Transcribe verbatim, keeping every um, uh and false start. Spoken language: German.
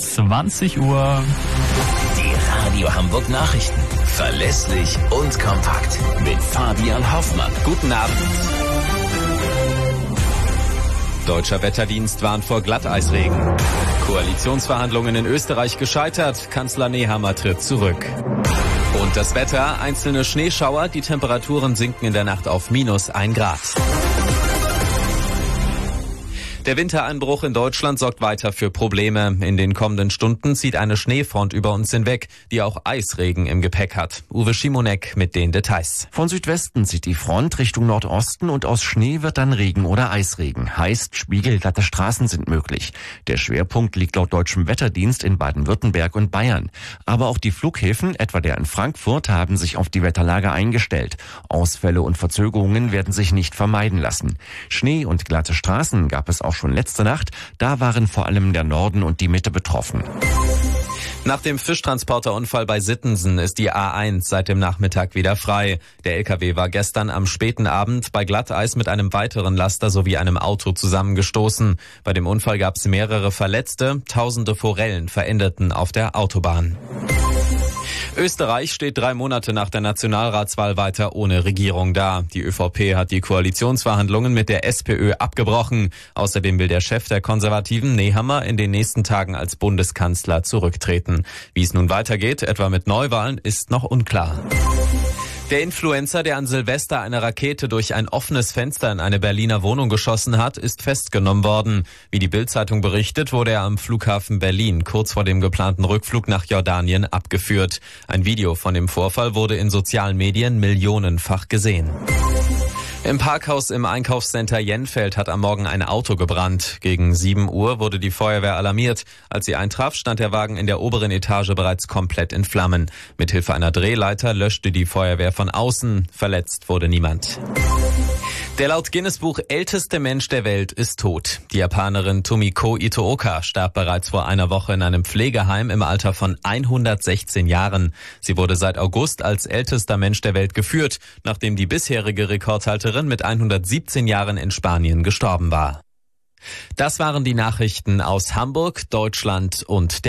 zwanzig Uhr. Die Radio Hamburg Nachrichten. Verlässlich und kompakt. Mit Fabian Hoffmann. Guten Abend. Deutscher Wetterdienst warnt vor Glatteisregen. Koalitionsverhandlungen in Österreich gescheitert. Kanzler Nehammer tritt zurück. Und das Wetter, einzelne Schneeschauer, die Temperaturen sinken in der Nacht auf minus ein Grad. Der Wintereinbruch in Deutschland sorgt weiter für Probleme. In den kommenden Stunden zieht eine Schneefront über uns hinweg, die auch Eisregen im Gepäck hat. Uwe Schimonek mit den Details. Von Südwesten zieht die Front Richtung Nordosten und aus Schnee wird dann Regen oder Eisregen. Heißt, spiegelglatte Straßen sind möglich. Der Schwerpunkt liegt laut deutschem Wetterdienst in Baden-Württemberg und Bayern. Aber auch die Flughäfen, etwa der in Frankfurt, haben sich auf die Wetterlage eingestellt. Ausfälle und Verzögerungen werden sich nicht vermeiden lassen. Schnee und glatte Straßen gab es auch schon letzte Nacht. Da waren vor allem der Norden und die Mitte betroffen. Nach dem Fischtransporterunfall bei Sittensen ist die A eins seit dem Nachmittag wieder frei. Der L K W war gestern am späten Abend bei Glatteis mit einem weiteren Laster sowie einem Auto zusammengestoßen. Bei dem Unfall gab es mehrere Verletzte. Tausende Forellen verendeten auf der Autobahn. Österreich steht drei Monate nach der Nationalratswahl weiter ohne Regierung da. Die ÖVP hat die Koalitionsverhandlungen mit der SPÖ abgebrochen. Außerdem will der Chef der Konservativen, Nehammer, in den nächsten Tagen als Bundeskanzler zurücktreten. Wie es nun weitergeht, etwa mit Neuwahlen, ist noch unklar. Der Influencer, der an Silvester eine Rakete durch ein offenes Fenster in eine Berliner Wohnung geschossen hat, ist festgenommen worden. Wie die Bild-Zeitung berichtet, wurde er am Flughafen Berlin kurz vor dem geplanten Rückflug nach Jordanien abgeführt. Ein Video von dem Vorfall wurde in sozialen Medien millionenfach gesehen. Im Parkhaus im Einkaufscenter Jenfeld hat am Morgen ein Auto gebrannt. Gegen sieben Uhr wurde die Feuerwehr alarmiert. Als sie eintraf, stand der Wagen in der oberen Etage bereits komplett in Flammen. Mithilfe einer Drehleiter löschte die Feuerwehr von außen. Verletzt wurde niemand. Der laut Guinness-Buch älteste Mensch der Welt ist tot. Die Japanerin Tomiko Itooka starb bereits vor einer Woche in einem Pflegeheim im Alter von hundertsechzehn Jahren. Sie wurde seit August als ältester Mensch der Welt geführt, nachdem die bisherige Rekordhalterin mit hundertsiebzehn Jahren in Spanien gestorben war. Das waren die Nachrichten aus Hamburg, Deutschland und der